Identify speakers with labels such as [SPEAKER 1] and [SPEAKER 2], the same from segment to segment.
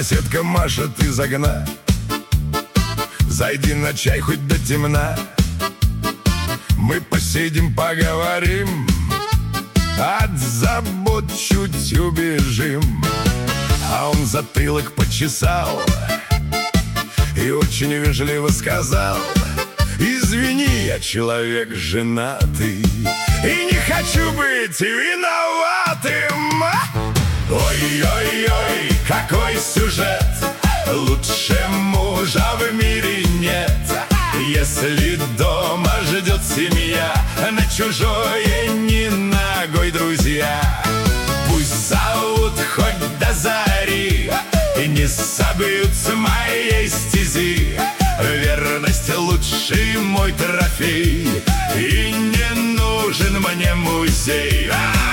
[SPEAKER 1] Соседка машет из окна: зайди на чай хоть до темна. Мы посидим, поговорим, от забот чуть убежим. А он затылок почесал и очень вежливо сказал: извини, я человек женатый и не хочу быть виноватым. Ой-ой-ой, какой сюжет! Лучше мужа в мире нет. Если дома ждет семья, на чужое не ногой, друзья. Пусть зовут хоть до зари и не собьют с моей стези. Верность лучший мой трофей, и не нужен мне музей.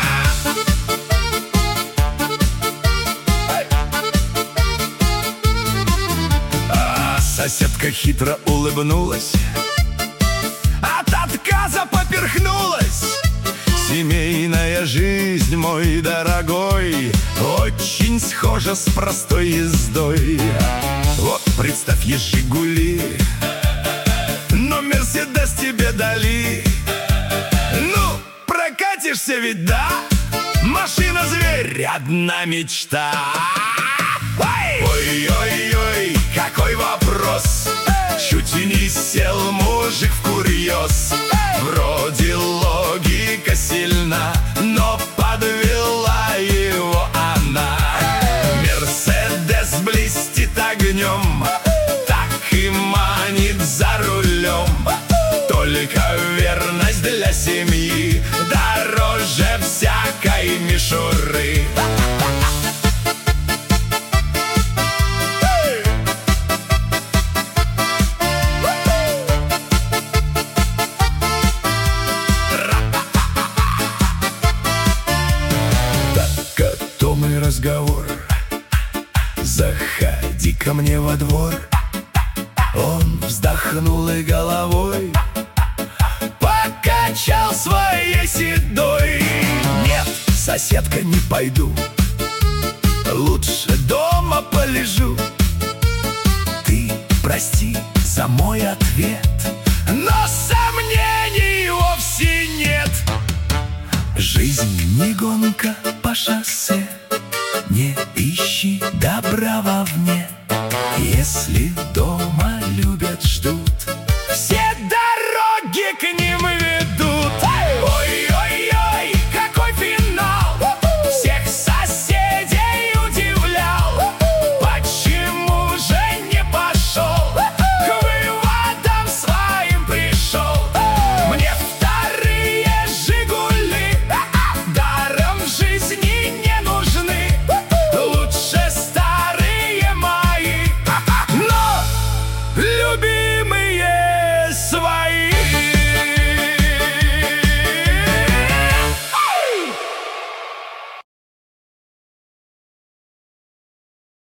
[SPEAKER 1] Соседка хитро улыбнулась, от отказа поперхнулась. Семейная жизнь, мой дорогой, очень схожа с простой ездой. Вот представь, есть «Жигули», но «Мерседес» тебе дали. Ну, прокатишься ведь, да? Машина-зверь, одна мечта. Ой-ой-ой, какой вопрос! Чуть не сел мужик в курьез. Вроде логика сильна, но подвела его она. Мерседес блестит огнем, так и манит за рулем. Только верность для семьи дороже всякой мишуры. Разговор: заходи ко мне во двор. Он вздохнул и головой покачал своей седой. Нет, соседка, не пойду, лучше дома полежу. Ты прости за мой ответ, но сомнений вовсе нет. Жизнь не гонка по шоссе, не ищи добра вовне.